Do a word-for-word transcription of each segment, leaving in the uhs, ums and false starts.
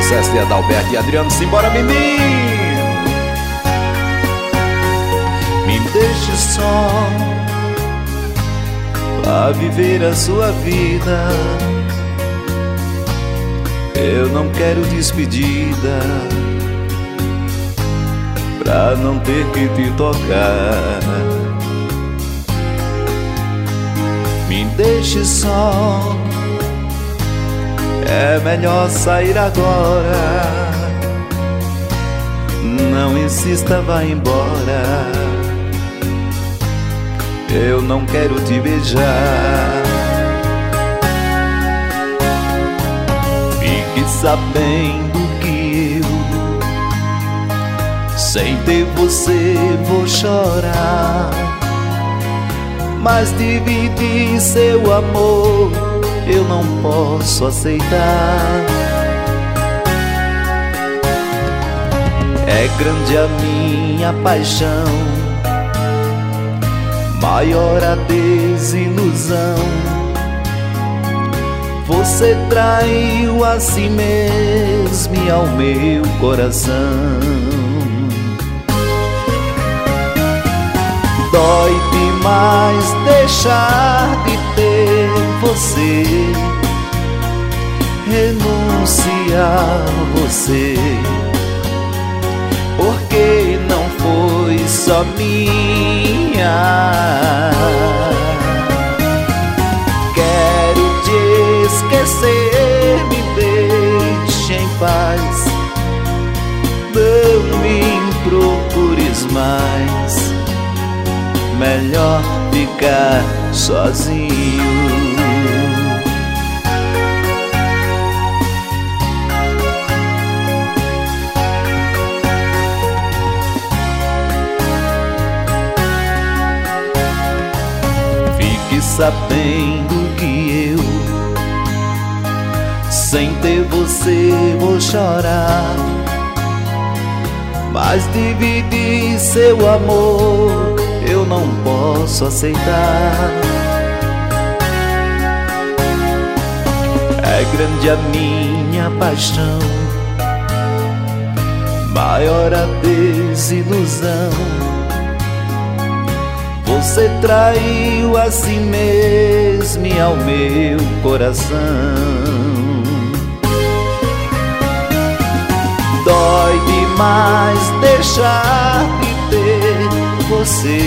sucesso de Adalberto e Adriano. Simbora, menino! Me deixe só pra viver a sua vida. Eu não quero despedida, pra não ter que te tocar. Me deixe só, é melhor sair agora. Não insista, vá embora. Eu não quero te beijar. Fique sabendo que eu, sem ter você, vou chorar. Mas dividir seu amor eu não posso aceitar. É grande a minha paixão, maior a desilusão. Você traiu a si mesmo e ao meu coração. Dói demais deixar de ter você, renunciar a você, porque não foi só minha. Quero te esquecer, me deixe em paz. Não me procures mais, melhor ficar sozinho. Fique sabendo que eu, sem ter você, vou chorar. Mas dividir seu amor eu não posso aceitar. É grande a minha paixão, maior a desilusão. Você traiu a si mesmo e ao meu coração. Dói demais deixar de ter você,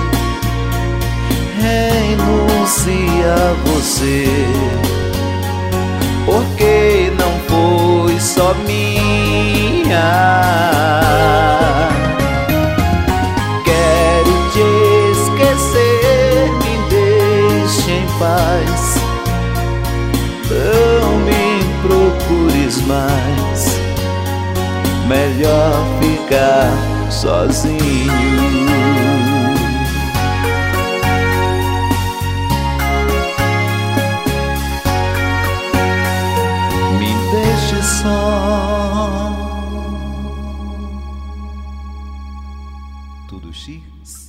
renuncia a você, porque não foi só minha. Quero te esquecer, me deixe em paz. Não me procures mais, melhor ficar sozinho. Me deixe só. Tudo X.